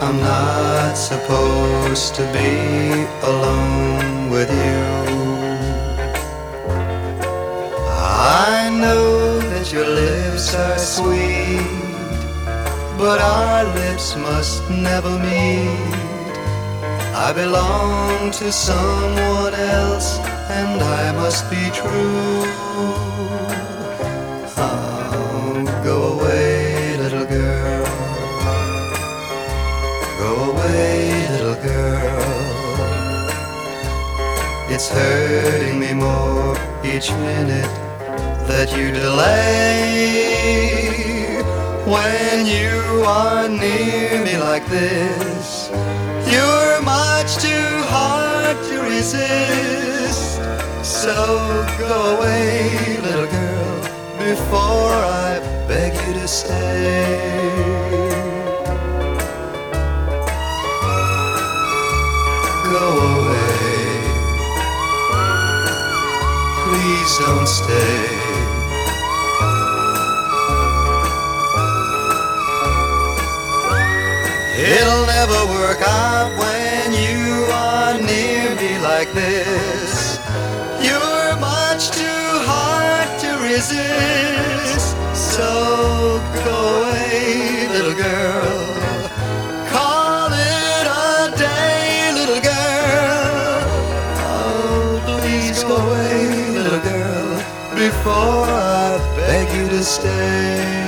I'm not supposed to be alone with you. I know that your lips are sweet, but our lips must never meet. I belong to someone else, and I must be true. Oh, go away, little girl. Go away, little girl. It's hurting me more each minute that you delay. When you are near me like this, you're much too hard to resist. So go away, little girl, before I beg you to stay. Go away, please don't stay. It'll never work out when you are near me like this. You're much too hard to resist. So go away, little girl. Call it a day, little girl. Oh, please go away, little girl, before I beg you to stay.